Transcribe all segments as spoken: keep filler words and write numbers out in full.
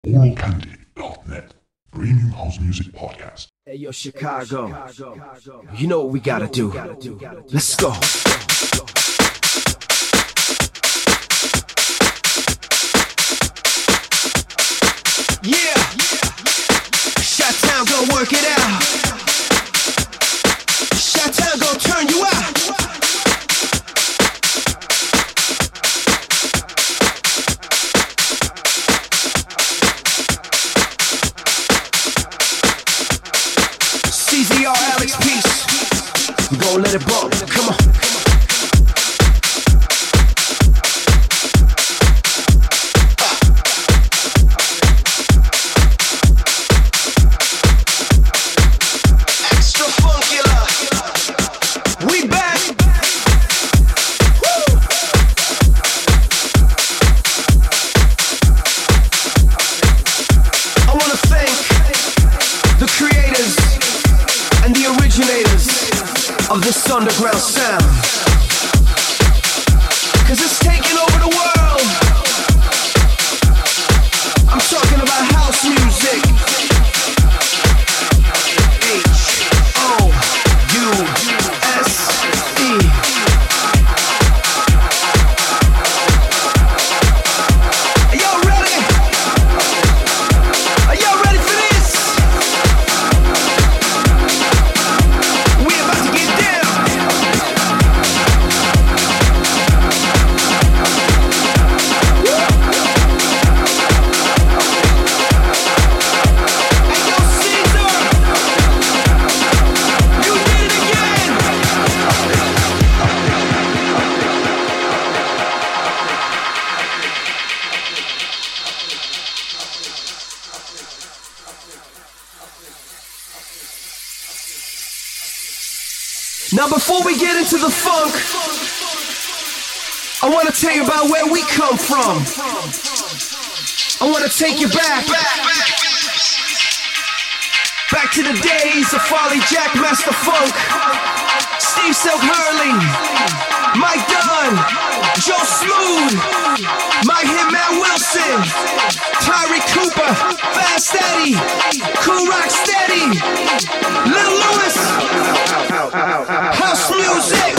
oral candy dot net Premium House Music Podcast. Hey, yo, Chicago. You know what we gotta do. Let's go. Yeah. Chi-Town gon' work it out. Chi-Town gon' turn you out. C Z R, Alex Peace. We gon' let it bump. Come on. Of this underground sound, cause it's taking over the world. I'm talking about house music. H O U S E. Are y'all ready? Are y'all ready for this? We about to get down. Now before we get into the funk, I want to tell you about where we come from. I want to take you back. Back to the days of Farley Jack, Master Funk, Steve Silk Hurley, Mike Dunn, Joe Smooth, Mike Hitman Wilson, Tyree Cooper, Fast Eddie, Cool Rock Steady, Little Lewis, house music.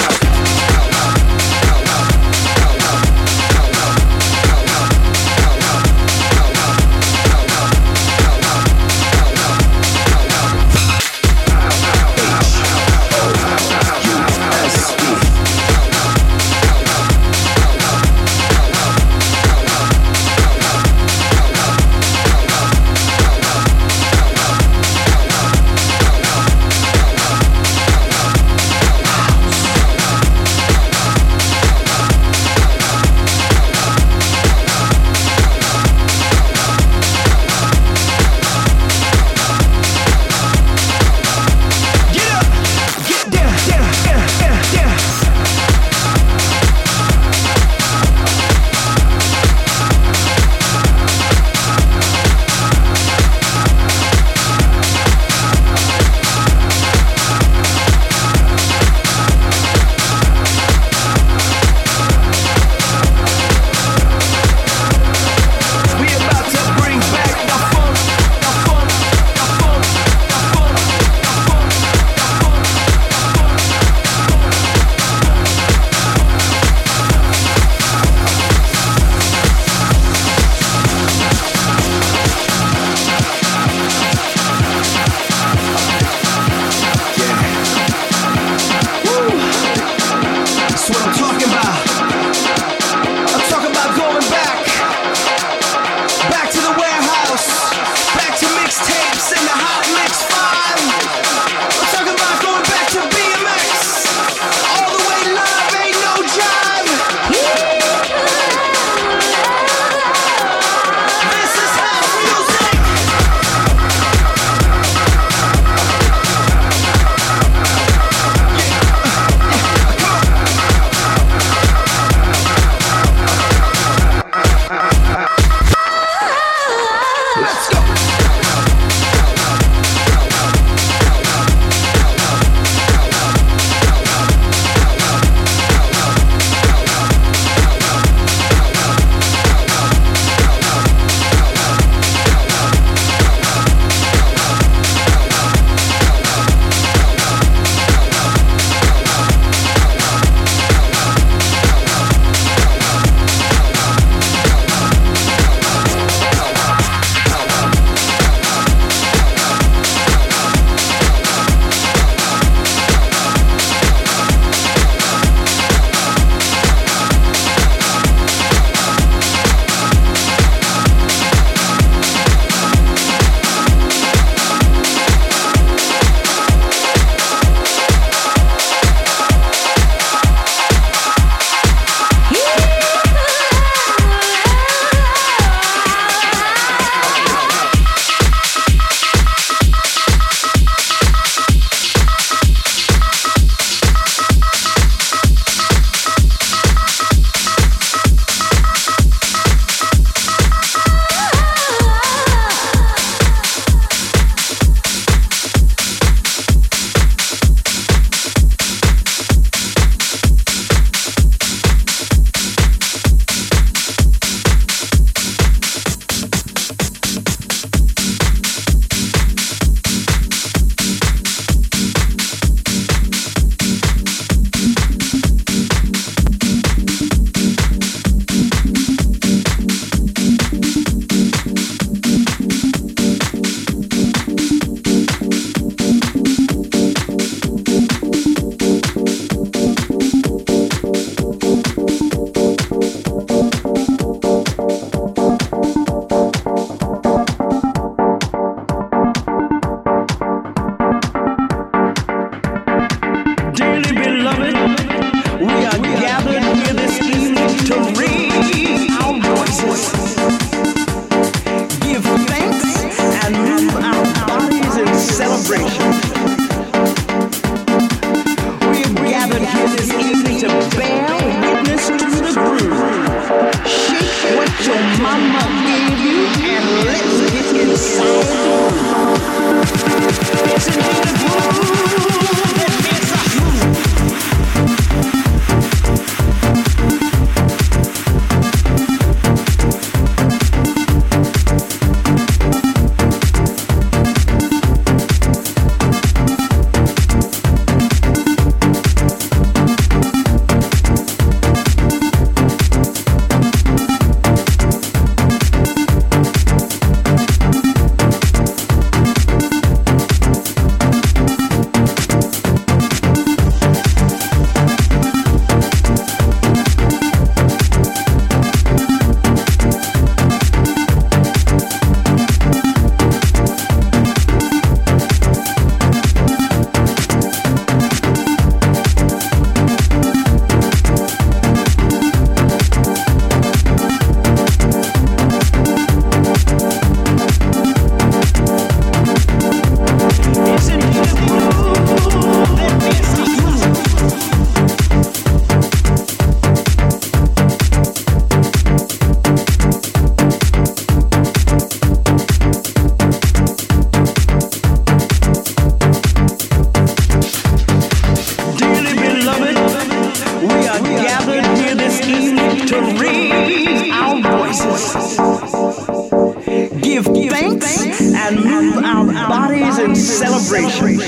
give thanks and move our bodies in celebration.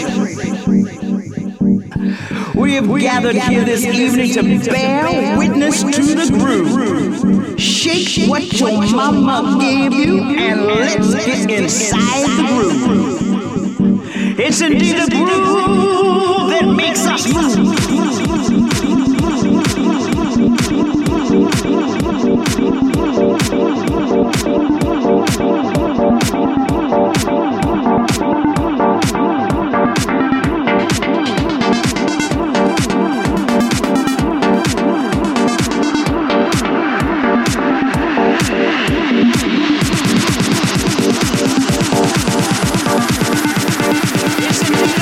We have gathered here this evening to bear witness to the groove. Shake what your mama gave you and let's get inside the groove. It's indeed a groove that makes us move. It's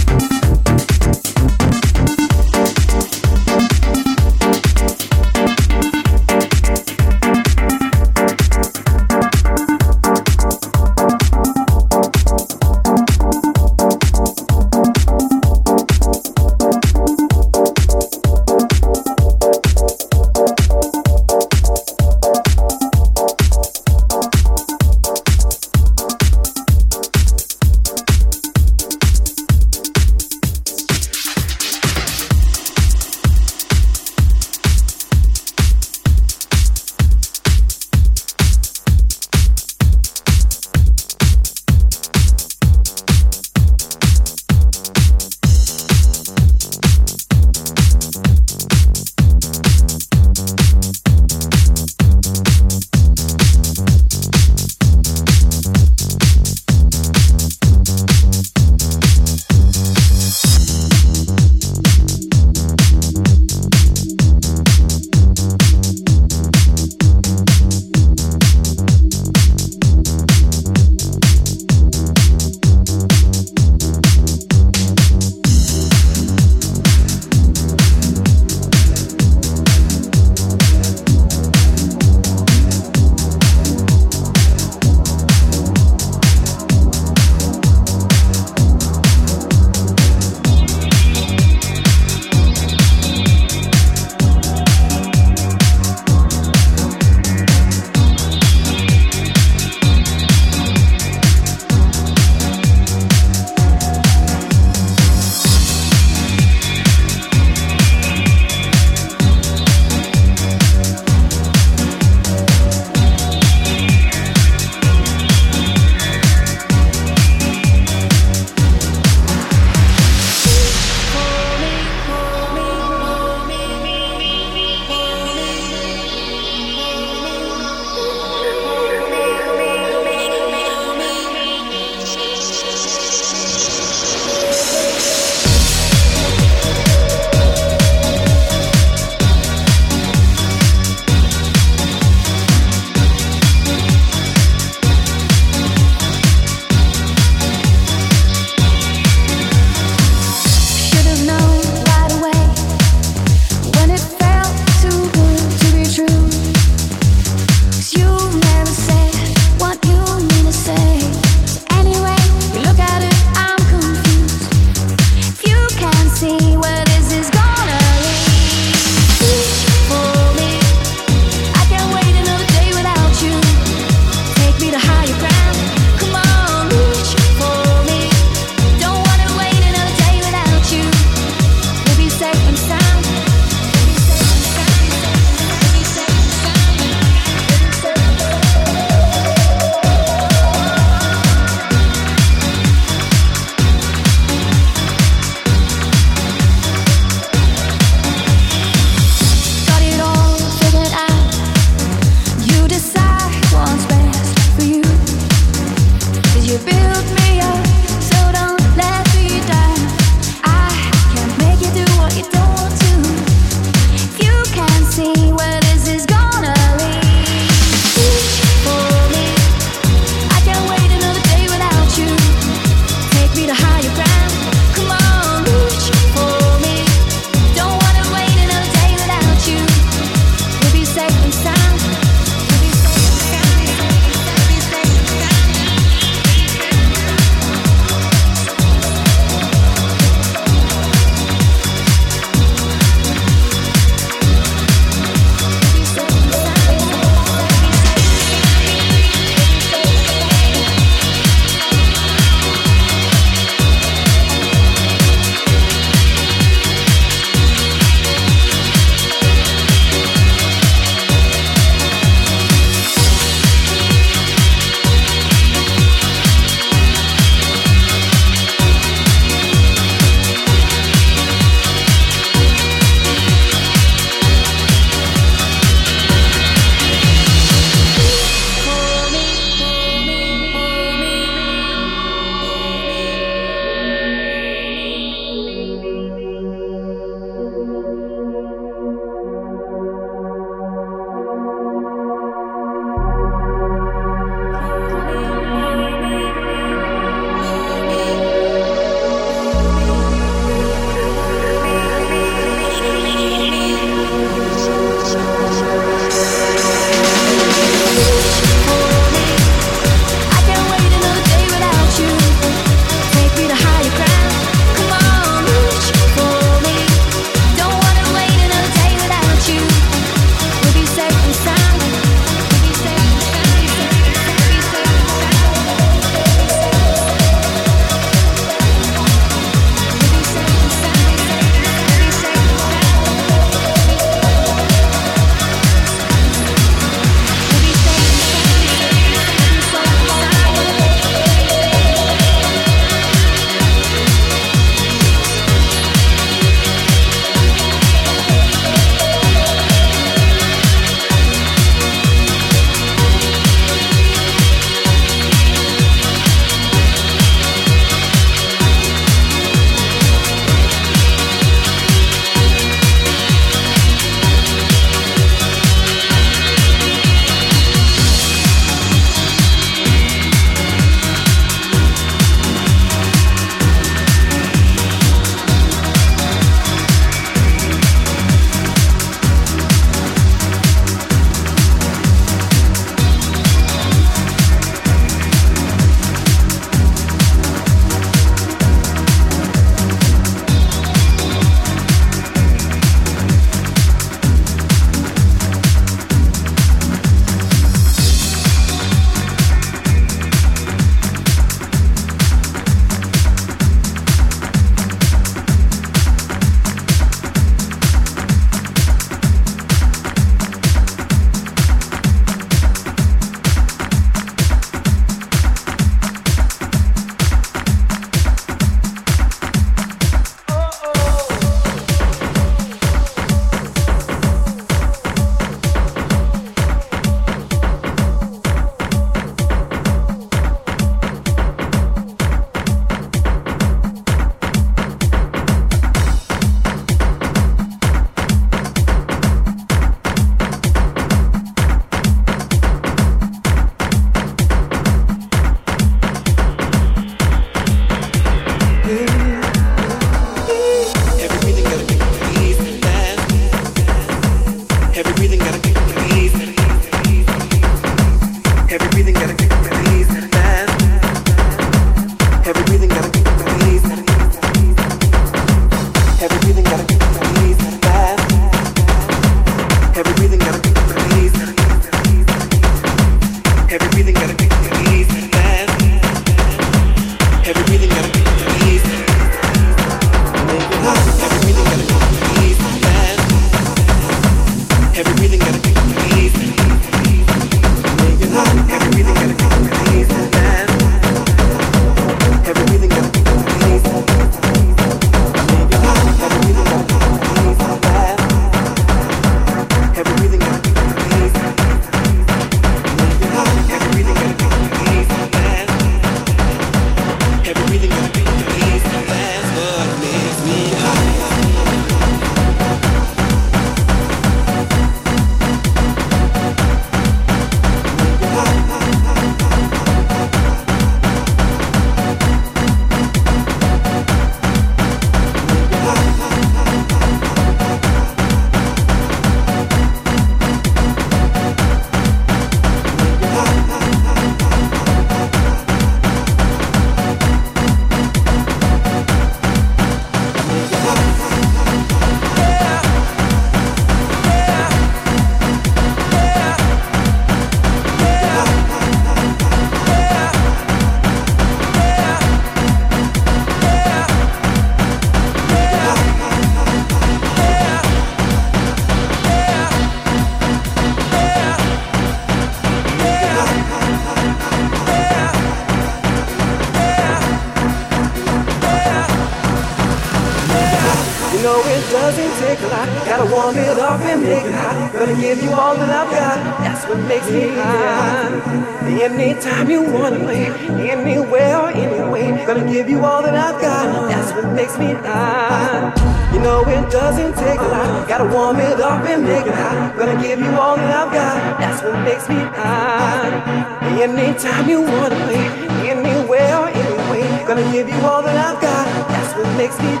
know it doesn't take a lot. Gotta warm it up and make it hot. Gonna give you all that I've got. That's what makes me hot. Anytime you wanna play, anywhere or anyway. Gonna give you all that I've got. That's what makes me hot. You know it doesn't take a lot. Gotta warm it up and make it hot. Gonna give you all that I've got. That's what makes me hot. Anytime you wanna play, anywhere or anyway. Gonna give you all that I've got. That's what makes me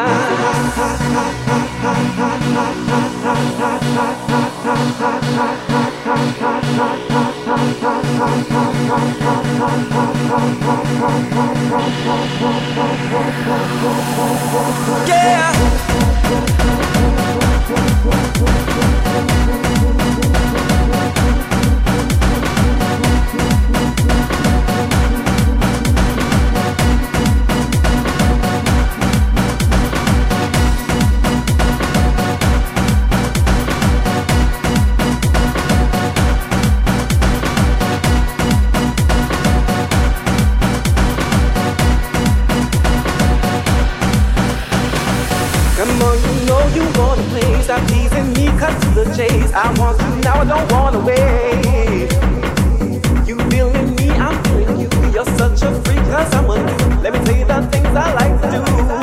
yeah. Stop teasing me, cut to the chase. I want you now, I don't wanna wait. You feeling me, I'm feeling you. You're such a freak, cause I'm a dude. Let me tell you the things I like to do.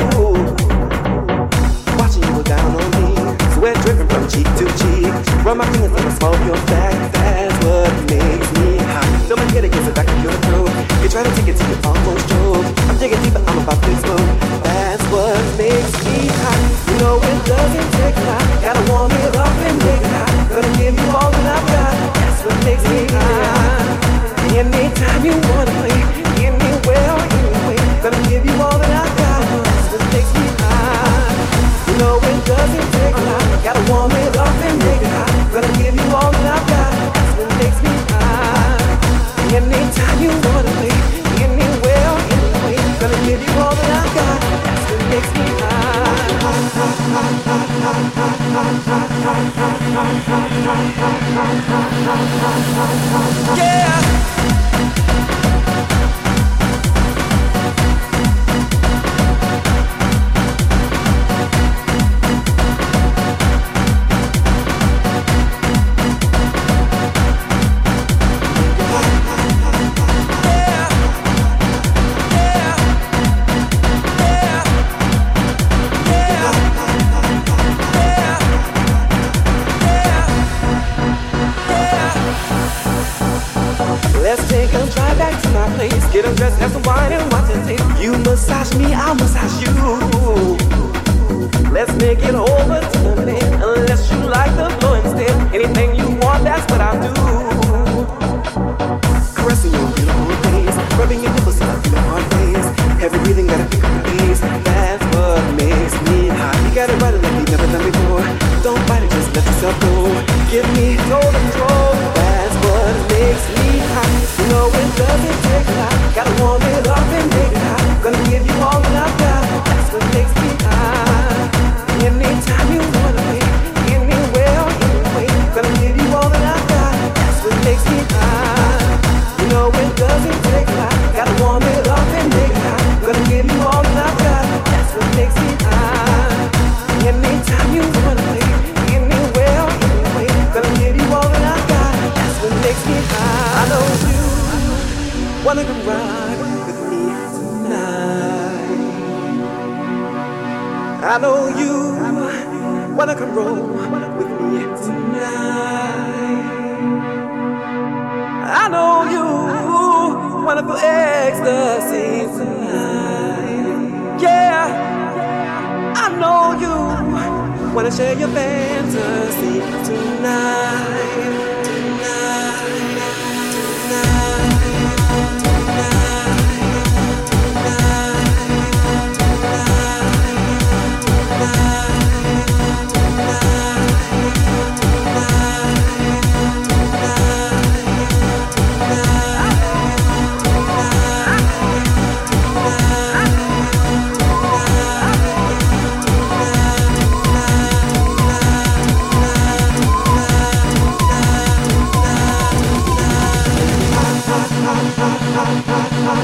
Watching you go down on me, sweat dripping from cheek to cheek. Run my fingers on the small of your back, that's what makes me hot. So my head against the back of your throat. You try to take it to your almost choke. I'm digging deeper, I'm about to explode. That's what makes me hot. You know it doesn't take a lot. Gotta warm it up and make it hot. Gonna give you all that I've got. That's what makes me hot. Anytime you wanna play, anywhere or anyway. Gonna give you all that I've got. That's what makes me hot. You know it doesn't take a lot. Gotta warm it up and make it hot. Gonna give you all that I've got. That's what makes me hot. Anytime you wanna play, anywhere or anyway. Gonna give you all that I've got. That's what makes me hot. Yeah. Let's take a drive back to my place. Get undressed, have some wine and watch it taste. You massage me, I'll massage you. Let's make it over to the man. Unless you like the flow instead. Anything you want, that's what I'll do. Caressing your beautiful face, rubbing your nipples till I feel your heart race. Heavy breathing, gotta pick up your pace. That's what makes me hot. You got it right like you've never done before. Don't bite it, just let yourself go. Give me total control. That's what makes me hot. You know it doesn't take a lot. Gotta warm it up and make it hot. Gonna give you all that I've got. That's what makes me hot. Anytime you wanna play, anywhere or anyway. Gonna give you all that I've got. That's what makes me hot. You know it doesn't take a lot. Gotta warm it up and make it hot. Gonna give you all that I've got. That's what makes me hot. Anytime you wanna play, anywhere or anyway. Gonna give you all that I've got. That's what makes me hot. I know you wanna come ride with me tonight. I know you wanna come roll with me tonight. I know you wanna feel ecstasy tonight. Yeah, I know you wanna share your fantasy tonight.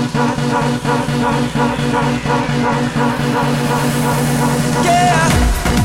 Yeah.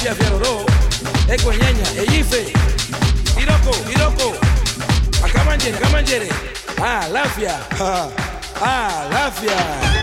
fia fiaroro, ekwenyanya, eyife, iroko, iroko, akamanjere, kamanjere, ah, lafia, ah, lafia.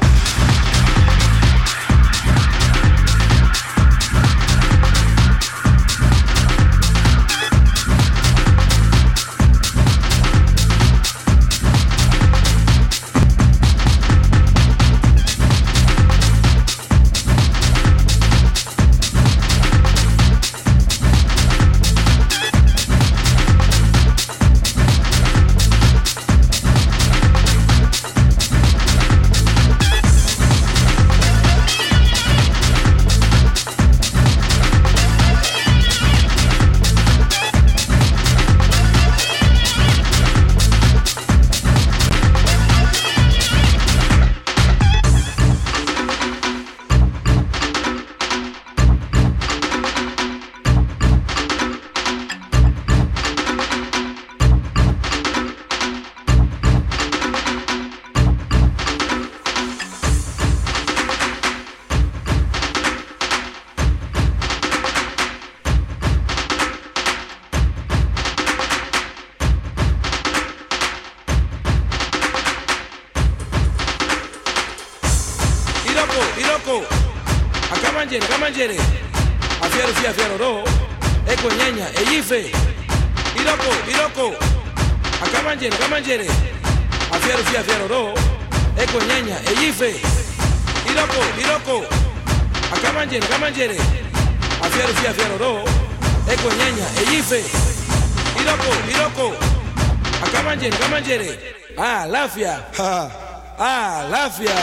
Kamanjere, afiaro fia fiaro ro, ekwenyanya, eyife, iroko, iroko, akamanjere, kamanjere, afiaro fia fiaro ro, ekwenyanya, eyife, iroko, iroko, akamanjere, kamanjere, afiaro fia fiaro ro, ekwenyanya, eyife, iroko, iroko, akamanjere, kamanjere, ah, lafia, ah, lafia.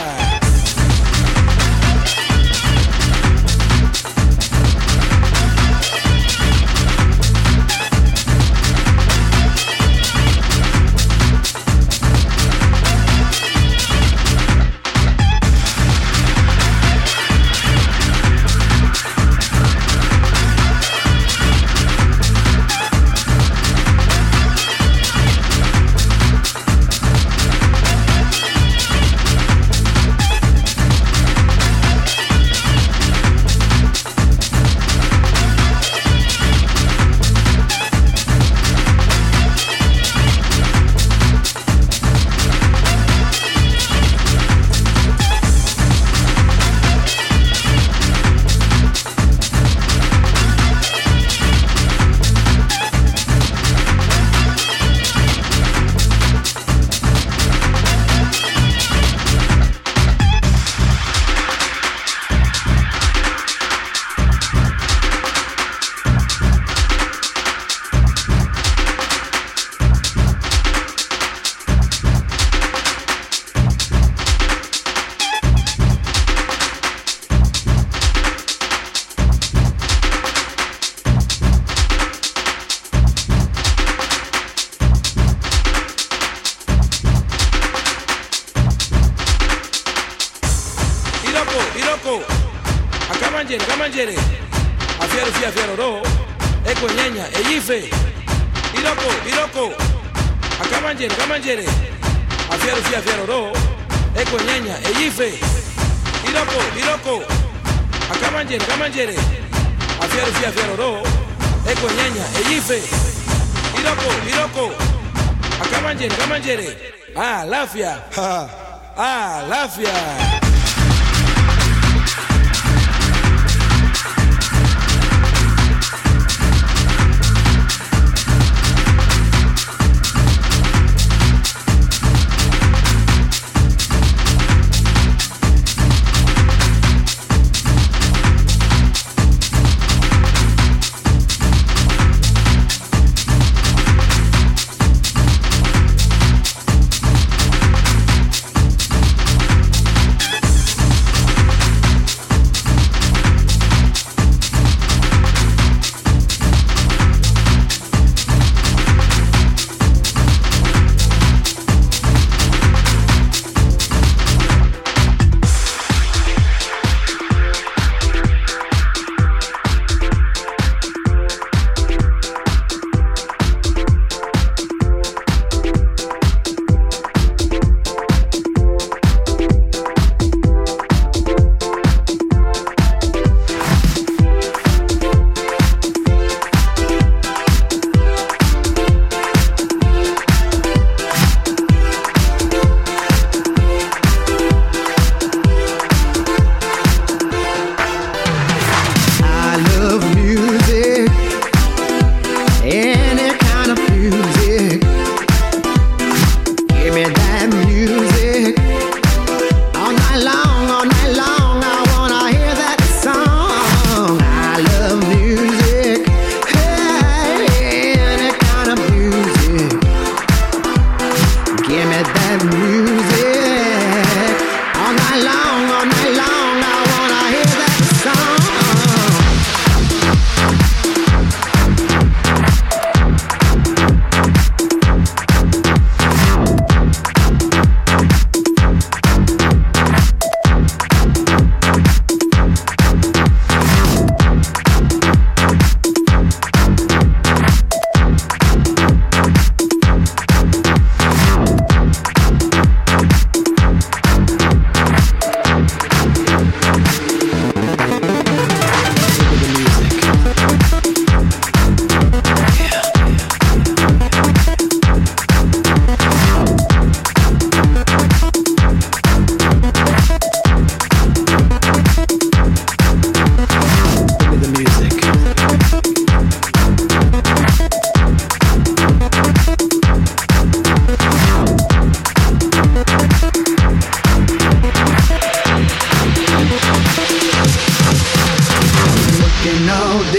Kamanjere, kamanjere, afiaro fia fiaro ro, ekwenyanya, eyife, iroko, iroko, akamanjere, kamanjere, afiaro fia fiaro ro, ekwenyanya, eyife, iroko, iroko, akamanjere, kamanjere, afiaro fia fiaro ro, ekwenyanya, eyife, iroko, iroko, akamanjere, kamanjere, ah, lafia, ah, lafia.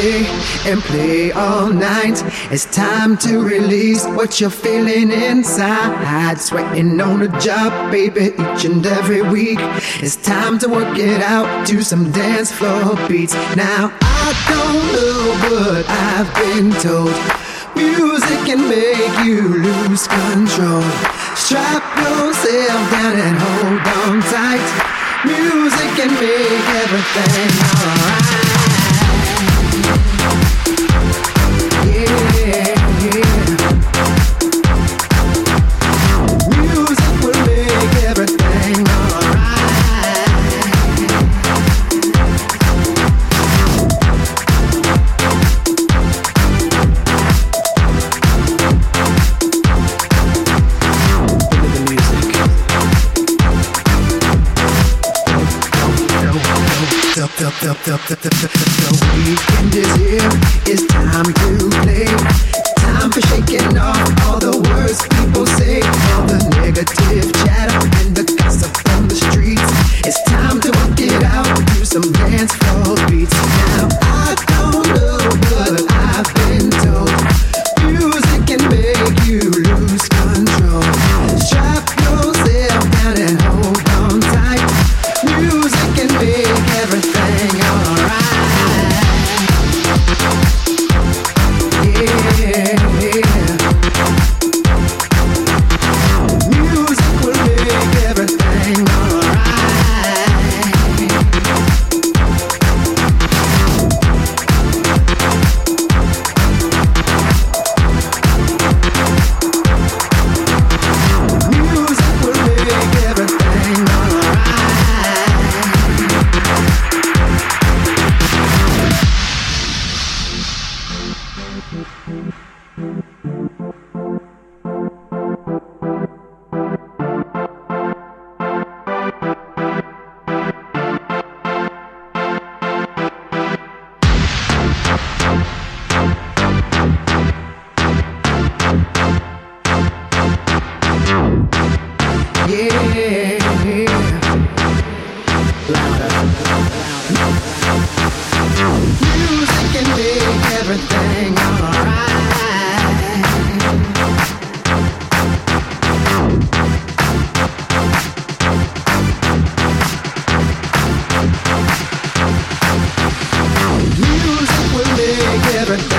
stay and play all night. It's time to release what you're feeling inside. Sweating on the job, baby, each and every week. It's time to work it out to some dance floor beats. Now I don't know, but I've been told music can make you lose control. Strap yourself down and hold on tight. Music can make everything alright. Yeah, yeah. Music will make everything alright. The, the, the, the, the, the, the weekend is here, it's time to play. Time for shaking off all the words people say, all the negative chatter and the gossip from the streets. It's time to work it out, do some dance floor beats. Now I don't know, but I've been told music can make you lose control. Strap yourself down and hold on tight. Music can make everything alright. Yeah, yeah. Music will make everything alright. Music will make everything Music can make everything alright. Music will make everything